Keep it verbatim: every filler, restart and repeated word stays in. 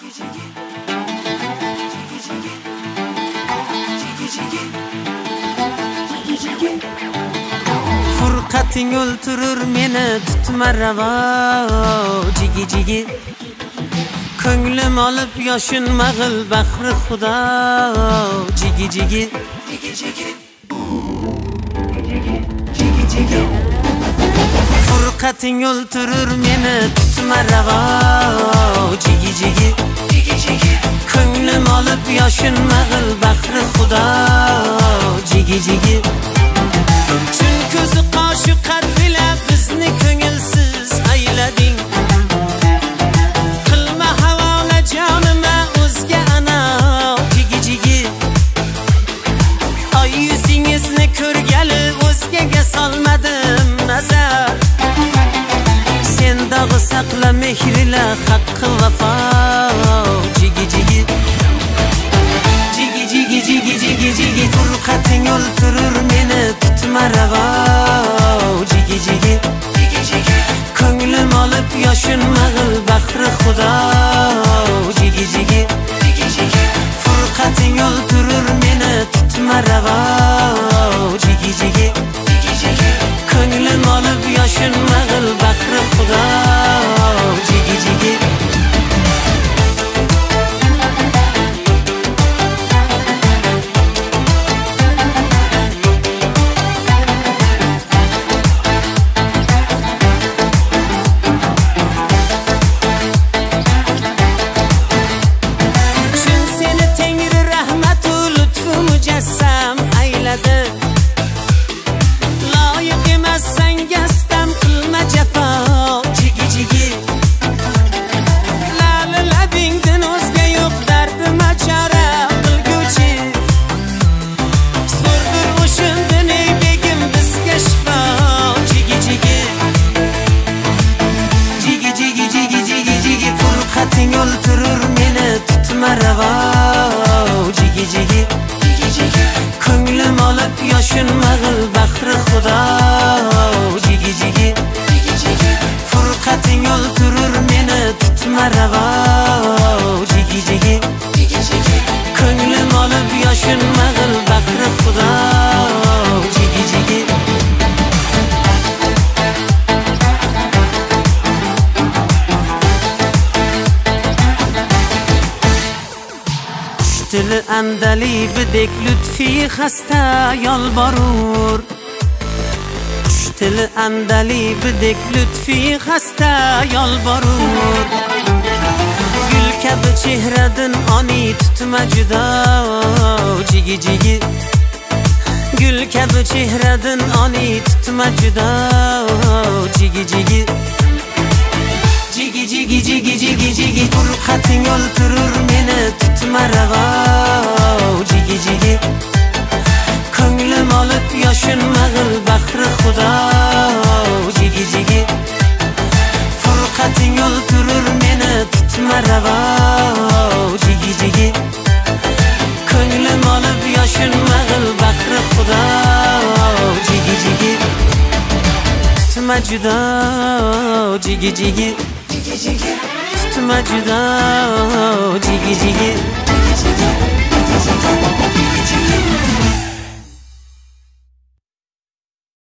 Furqating o'ltirur meni tutma ravo jigi jigi ko'nglim olib yoshin mag'il bahri xudo jigi jigi Furqating o'ltirur meni tutma ravo jigi jigi ko'nglim olib yoshin mag'il bahri xudo jigi jigi Tun ko'zi qoshi qadila bizni ko'ngilsiz aylading Qilma havola jonima o'zga ana jigi jigi Oy yuzingizni ko'rgali o'zgaga solmadim nazar Sen dog'i saqla mehrila haqqi vafo jigi jigi Jigi jigi jigi jigi jigi Furqating o'ltirur meni tutma ravo jigi jigi ko'nglim olib yoshin mag'il bahri xudo jigi jigi Furqating o'ltirur meni tutma ravo jigi jigi ko'nglim olib yoshin mag'il bahri xudo jigi jigi Loyiq emassan gastam qilma jafo jigi jigi Lali labingdan o'zga yo'q dardima chora qilguvchi So'rdir o'shindan ey begim bizga shifo jigi jigi Jigi jigi jigi jigi jigi Furqating o'ltirur meni tutma ravo jigi jigi ko'nglim olib yoshin mag'il bahri xudo jigi jigi Furqating o'ltirur meni tutma ravo jigi jigi ko'nglim olib yoshin mag'il bahri xudo jigi jigi Dili andali bidek lütfi xasta yolborur Qush tili andali bidek lütfi xasta yolborur Gul kabi chehradan oni tutma judo jigi jigi Gul kabi chehradan oni tutma judo jigi jigi Jigi jigi jigi jigi jigi Furqating o'ltirur meni tutma ravo jigi jigi ko'nglim olib yoshin mag'il bahri xudo jigi jigi Furqating o'ltirur meni tutma ravo jigi jigi ko'nglim olib yoshin mag'il bahri xudo jigi jigi tutma judo jigi jigi tutma judo jigi jigi